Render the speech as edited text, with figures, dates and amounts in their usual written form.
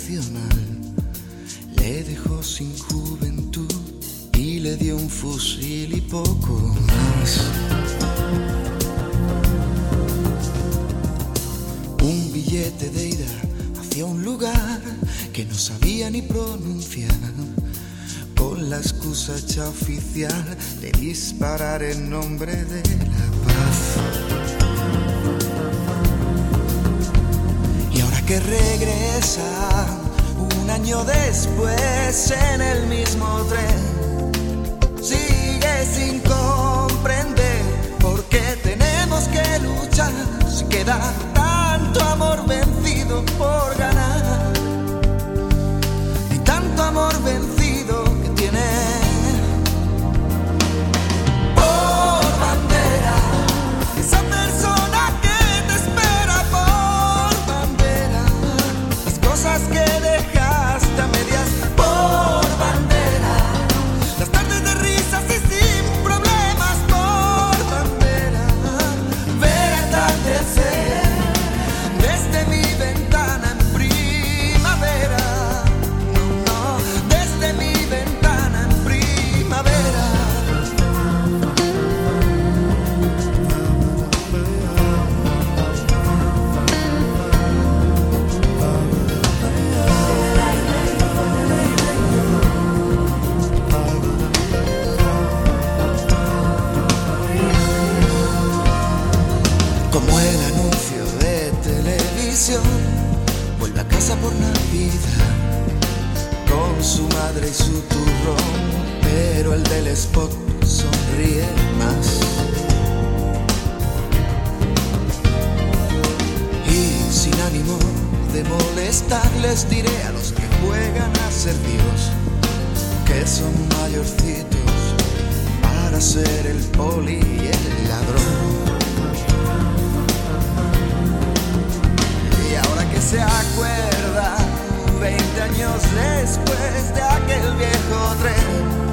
nacional le dejó sin juventud y le dio un fusil y poco más. Un billete de ida hacia un lugar que no sabía ni pronunciar, con la excusa hecha oficial de disparar en nombre de la paz. Y ahora que regresa, un año después, en el mismo tren, sigue sin comprender por qué tenemos que luchar si queda tanto amor vencido por ganar y tanto amor vencido que tiene por bandera esa persona que te espera por bandera, las cosas que dejaste a medias por bandera, las tardes de risas y sin problemas por bandera, ver atardecer desde mi ventana en primavera, no, desde mi ventana en primavera. Como el anuncio de televisión, vuelve a casa por Navidad con su madre y su turrón, pero el del spot sonríe más. Y sin ánimo de molestar les diré a los que juegan a ser Dios que son mayorcitos para ser el poli y el ladrón. Y ahora que se acuerda, 20 años después de aquel viejo tren,